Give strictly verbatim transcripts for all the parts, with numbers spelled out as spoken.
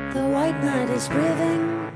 The white night is breathing,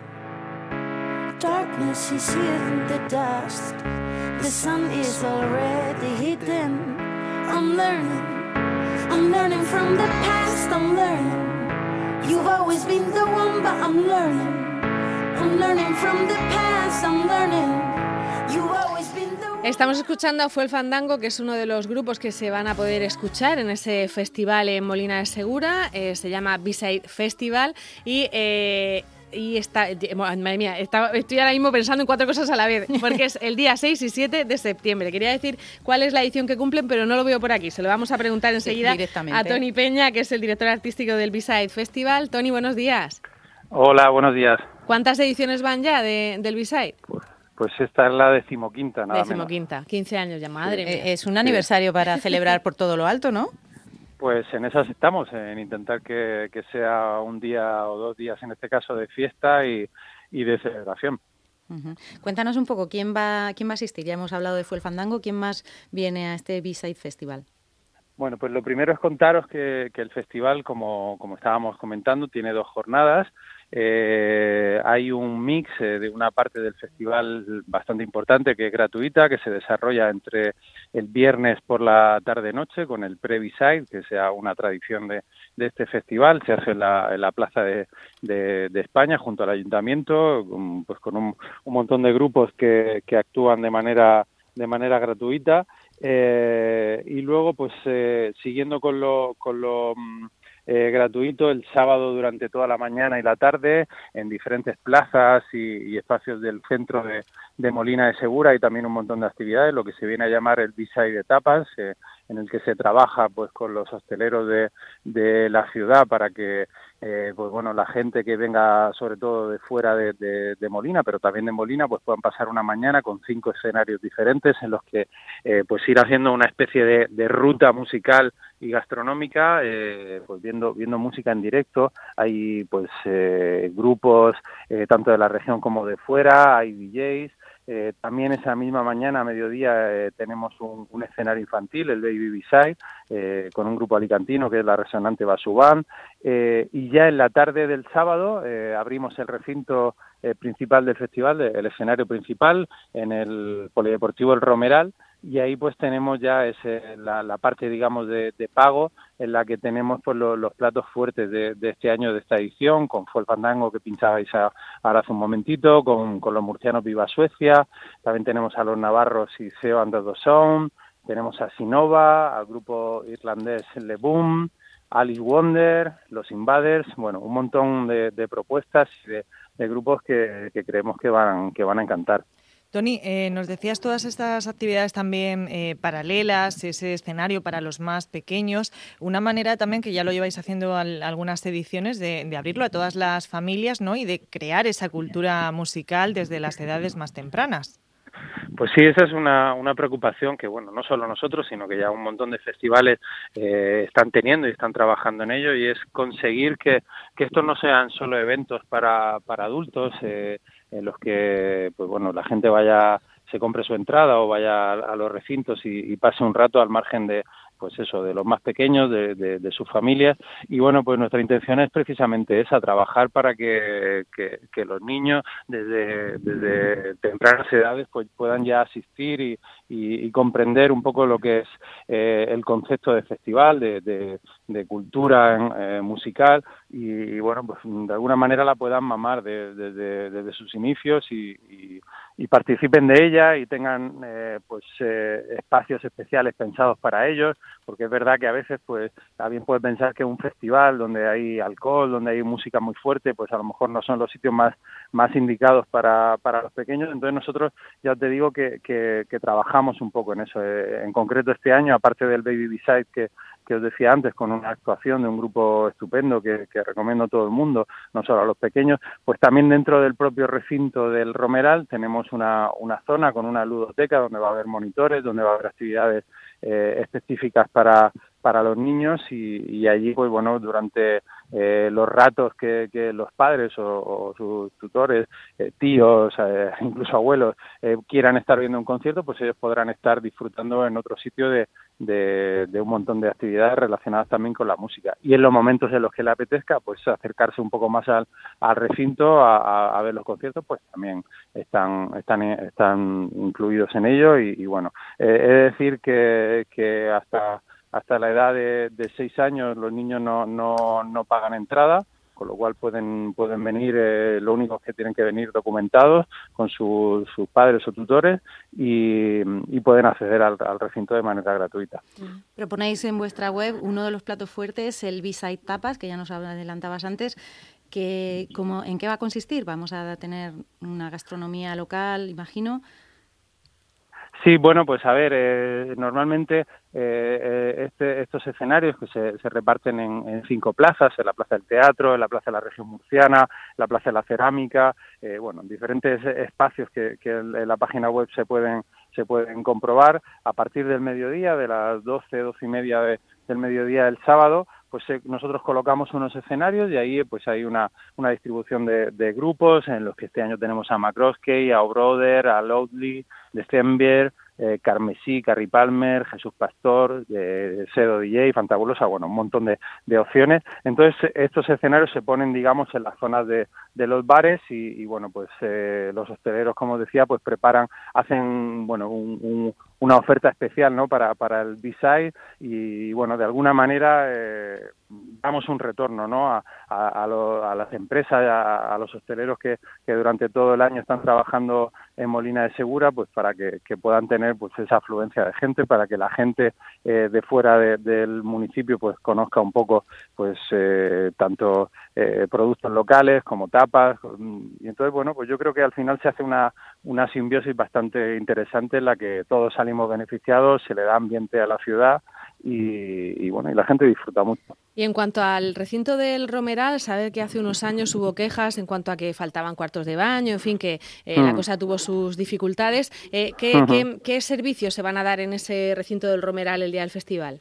darkness is in the dust. The sun is already hidden. I'm learning, I'm learning from the past, I'm learning. You've always been the one, but I'm learning. I'm learning from the past, I'm learning. You've always been the one. Estamos escuchando a Fue el Fandango, que es uno de los grupos que se van a poder escuchar en ese festival en Molina de Segura. Eh, se llama B-Side Festival y... Eh, Y está, madre mía, está, estoy ahora mismo pensando en cuatro cosas a la vez, porque es el día seis y siete de septiembre. Quería decir cuál es la edición que cumplen, pero no lo veo por aquí. Se lo vamos a preguntar enseguida sí, a Toni Peña, que es el director artístico del B-Side Festival. Toni, buenos días. Hola, buenos días. ¿Cuántas ediciones van ya de, del B-Side? Pues, pues esta es la decimoquinta, nada Decimoquinta, menos. quince años ya, madre mía. Eh, es un aniversario sí. para celebrar por todo lo alto, ¿no? Pues en esas estamos, en intentar que, que sea un día o dos días, en este caso, de fiesta y, y de celebración. Uh-huh. Cuéntanos un poco, ¿quién va quién va a asistir? Ya hemos hablado de Fue el Fandango, ¿quién más viene a este B-Side Festival? Bueno, pues lo primero es contaros que, que el festival, como, como estábamos comentando, tiene dos jornadas. Eh, hay un mix eh, de una parte del festival bastante importante que es gratuita, que se desarrolla entre el viernes por la tarde-noche con el pre-B-Side, que sea una tradición de, de este festival. Se hace en la, en la Plaza de, de, de España junto al Ayuntamiento, con, pues con un, un montón de grupos que, que actúan de manera, de manera gratuita. Eh, y luego, pues eh, siguiendo con lo, con lo eh, gratuito, el sábado durante toda la mañana y la tarde, en diferentes plazas y, y espacios del centro de, de Molina de Segura, y también un montón de actividades, lo que se viene a llamar el B-Side de Tapas, eh, en el que se trabaja pues con los hosteleros de, de la ciudad para que eh, pues bueno la gente que venga sobre todo de fuera de, de, de Molina, pero también de Molina, pues puedan pasar una mañana con cinco escenarios diferentes en los que eh, pues ir haciendo una especie de, de ruta musical y gastronómica, eh, pues viendo viendo música en directo. Hay pues eh, grupos eh, tanto de la región como de fuera, hay D Js. Eh, también esa misma mañana, a mediodía, eh, tenemos un, un escenario infantil, el Baby B-Side, eh, con un grupo alicantino que es la Resonante Basu Band. Eh, y ya en la tarde del sábado eh, abrimos el recinto eh, principal del festival, el escenario principal, en el Polideportivo El Romeral. Y ahí pues tenemos ya ese, la, la parte, digamos, de, de pago, en la que tenemos pues los, los platos fuertes de, de este año, de esta edición, con Fue el Fandango, que pinchabais a, ahora hace un momentito, con, con los murcianos Viva Suecia, también tenemos a los navarros y Seo and the Sound, tenemos a Sinova, al grupo irlandés Le Boom, Alice Wonder, los Invaders, bueno, un montón de, de propuestas y de, de grupos que, que creemos que van, que van a encantar. Toni, eh, nos decías todas estas actividades también eh, paralelas, ese escenario para los más pequeños, una manera también que ya lo lleváis haciendo al, algunas ediciones de, de abrirlo a todas las familias, ¿no? Y de crear esa cultura musical desde las edades más tempranas. Pues sí, esa es una, una preocupación que, bueno, no solo nosotros, sino que ya un montón de festivales eh, están teniendo y están trabajando en ello, y es conseguir que, que estos no sean solo eventos para, para adultos, eh, en los que, pues bueno, la gente vaya, se compre su entrada o vaya a, a los recintos y, y pase un rato al margen de, pues eso, de los más pequeños, de, de, de sus familias. Y bueno, pues nuestra intención es precisamente esa, trabajar para que, que, que los niños desde, desde tempranas edades pues puedan ya asistir y, y, y comprender un poco lo que es eh, el concepto de festival, de, de, de cultura eh, musical, y, y bueno, pues de alguna manera la puedan mamar desde de, de, de, de sus inicios y, y, y participen de ella y tengan eh, pues eh, espacios especiales pensados para ellos, porque es verdad que a veces pues alguien puede pensar que un festival donde hay alcohol, donde hay música muy fuerte, pues a lo mejor no son los sitios más más indicados para, para los pequeños. Entonces nosotros ya te digo que, que, que trabajamos un poco en eso. En concreto este año, aparte del Baby B-Side que que os decía antes, con una actuación de un grupo estupendo que, que recomiendo a todo el mundo, no solo a los pequeños, pues también dentro del propio recinto del Romeral tenemos una, una zona con una ludoteca donde va a haber monitores, donde va a haber actividades eh, específicas para para los niños, y, y allí pues bueno durante eh, los ratos que, que los padres o, o sus tutores, eh, tíos, eh, incluso abuelos, eh, quieran estar viendo un concierto, pues ellos podrán estar disfrutando en otro sitio de, de, de un montón de actividades relacionadas también con la música. Y en los momentos en los que le apetezca, pues acercarse un poco más al, al recinto a, a, a ver los conciertos, pues también están están están incluidos en ello. Y, y bueno, eh, he de decir que, que hasta hasta la edad de, de seis años los niños no, no, no pagan entrada, con lo cual pueden pueden venir, eh, lo único que tienen que venir documentados con su, sus padres o tutores y, y pueden acceder al, al recinto de manera gratuita. Proponéis en vuestra web uno de los platos fuertes, el B-Side Tapas, que ya nos adelantabas antes, que como, ¿en qué va a consistir? Vamos a tener una gastronomía local, imagino. Sí, bueno, pues a ver, eh, normalmente eh, este, estos escenarios que se, se reparten en, en cinco plazas, en la Plaza del Teatro, en la Plaza de la Región Murciana, la Plaza de la Cerámica, eh, bueno, diferentes espacios que, que en la página web se pueden se pueden comprobar. A partir del mediodía, de las doce, doce y media de, del mediodía del sábado, pues eh, nosotros colocamos unos escenarios y ahí pues hay una, una distribución de, de grupos en los que este año tenemos a McCroskey, a O'Brother, a Loudly, December, eh, Carmesí, Carrie Palmer, Jesús Pastor, eh, Sedo D J, Fantabulosa, bueno, un montón de, de opciones. Entonces estos escenarios se ponen, digamos, en las zonas de, de los bares y, y bueno, pues eh, los hosteleros, como decía, pues preparan, hacen, bueno, un, un, una oferta especial, ¿no?, para, para el B-Side y, bueno, de alguna manera eh, damos un retorno, ¿no?, a, a, a, lo, a las empresas, a, a los hosteleros que, que durante todo el año están trabajando en Molina de Segura, pues para que, que puedan tener pues esa afluencia de gente, para que la gente eh, de fuera de, del municipio pues conozca un poco pues eh, tanto eh, productos locales como tapas. Y entonces, bueno, pues yo creo que al final se hace una, una simbiosis bastante interesante en la que todos salimos beneficiados, se le da ambiente a la ciudad y, y bueno, y la gente disfruta mucho. Y en cuanto al recinto del Romeral, saber que hace unos años hubo quejas en cuanto a que faltaban cuartos de baño, en fin, que eh, mm. la cosa tuvo sus dificultades. Eh, ¿qué, uh-huh. ¿qué, ¿Qué servicios se van a dar en ese recinto del Romeral el día del festival?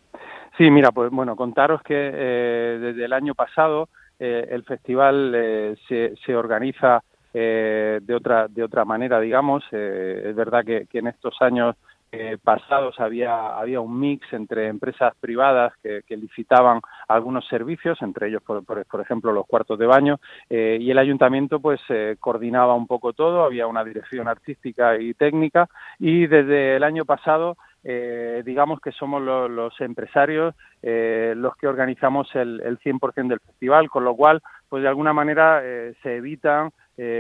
Sí, mira, pues bueno, contaros que eh, desde el año pasado eh, el festival eh, se, se organiza eh, de otra de otra manera, digamos. Eh, es verdad que, que en estos años Eh, pasados había había un mix entre empresas privadas que, que licitaban algunos servicios, entre ellos por, por, por ejemplo los cuartos de baño, eh, y el ayuntamiento pues eh, coordinaba un poco todo, había una dirección artística y técnica y desde el año pasado eh, digamos que somos lo, los empresarios eh, los que organizamos el, el cien por ciento del festival, con lo cual pues de alguna manera eh, se evitan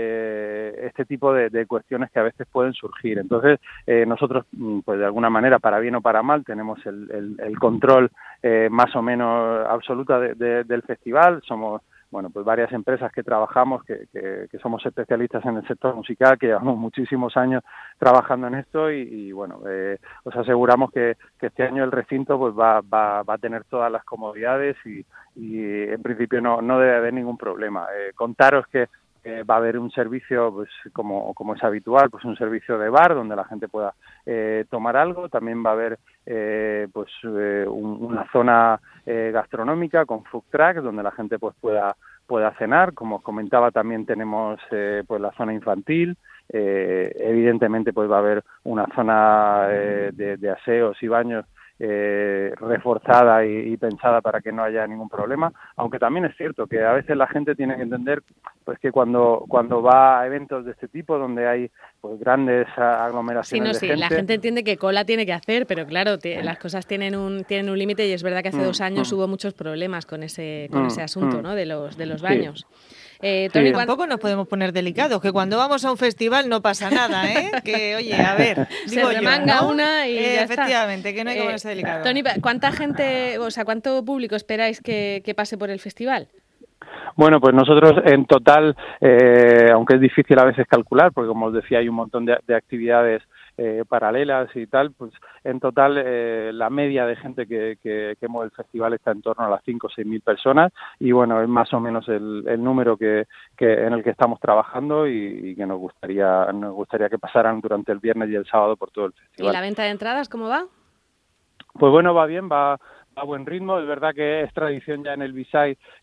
Eh, este tipo de, de cuestiones que a veces pueden surgir. Entonces, eh, nosotros, pues de alguna manera, para bien o para mal, tenemos el, el, el control eh, más o menos absoluto de, de, del festival. Somos, bueno, pues varias empresas que trabajamos, que, que, que somos especialistas en el sector musical, que llevamos muchísimos años trabajando en esto y, y bueno, eh, os aseguramos que, que este año el recinto pues va, va, va a tener todas las comodidades y, y en principio no, no debe haber ningún problema. Eh, contaros que Eh, va a haber un servicio, pues como, como es habitual, pues un servicio de bar donde la gente pueda eh, tomar algo. También va a haber eh, pues eh, un, una zona eh, gastronómica con food trucks donde la gente pues pueda pueda cenar. Como os comentaba, también tenemos eh, pues la zona infantil. Eh, evidentemente pues va a haber una zona eh, de, de aseos y baños Eh, reforzada y, y pensada para que no haya ningún problema, aunque también es cierto que a veces la gente tiene que entender pues que cuando cuando va a eventos de este tipo donde hay pues grandes aglomeraciones sí, no, de sí, gente. La gente entiende que cola tiene que hacer, pero claro, te, las cosas tienen un tienen un límite y es verdad que hace mm, dos años mm. hubo muchos problemas con ese con mm, ese asunto, mm. ¿no? De los de los baños. Sí. Eh, Tony, sí. Tampoco nos podemos poner delicados, que cuando vamos a un festival no pasa nada, ¿eh? Que, oye, a ver, se remanga yo, ¿no? una y eh, ya efectivamente, está. que no hay que ponerse eh, delicado. Tony, ¿cuánta gente, o sea, cuánto público esperáis que, que pase por el festival? Bueno, pues nosotros en total, eh, aunque es difícil a veces calcular, porque como os decía hay un montón de, de actividades eh, paralelas y tal, pues en total eh, la media de gente que, que, que mueve el festival está en torno a las cinco o seis mil personas y bueno, es más o menos el, el número que, que en el que estamos trabajando y, y que nos gustaría nos gustaría que pasaran durante el viernes y el sábado por todo el festival. ¿Y la venta de entradas cómo va? Pues bueno, va bien, va a buen ritmo. Es verdad que es tradición ya en el B-Side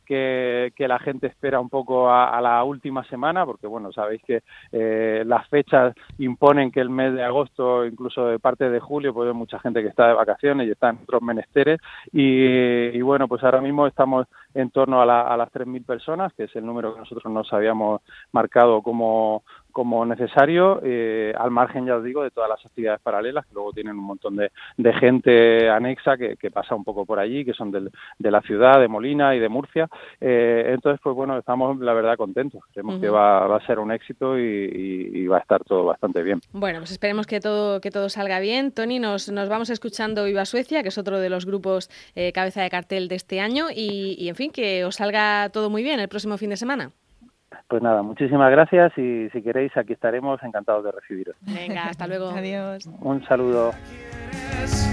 que, que la gente espera un poco a, a la última semana, porque bueno, sabéis que eh, las fechas imponen que el mes de agosto, incluso de parte de julio, pues hay mucha gente que está de vacaciones y está en otros menesteres, y, y bueno, pues ahora mismo estamos en torno a, la, a las tres mil personas, que es el número que nosotros nos habíamos marcado como como necesario, eh, al margen, ya os digo, de todas las actividades paralelas, que luego tienen un montón de, de gente anexa que, que pasa un poco por allí, que son del, de la ciudad, de Molina y de Murcia. Eh, entonces, pues bueno, estamos, la verdad, contentos. Creemos uh-huh. que va, va a ser un éxito y, y, y va a estar todo bastante bien. Bueno, pues esperemos que todo que todo salga bien. Tony, nos, nos vamos escuchando Viva Suecia, que es otro de los grupos eh, cabeza de cartel de este año, y, y, en fin, que os salga todo muy bien el próximo fin de semana. Pues nada, muchísimas gracias y si queréis aquí estaremos encantados de recibiros. Venga, hasta luego. Adiós. Un saludo.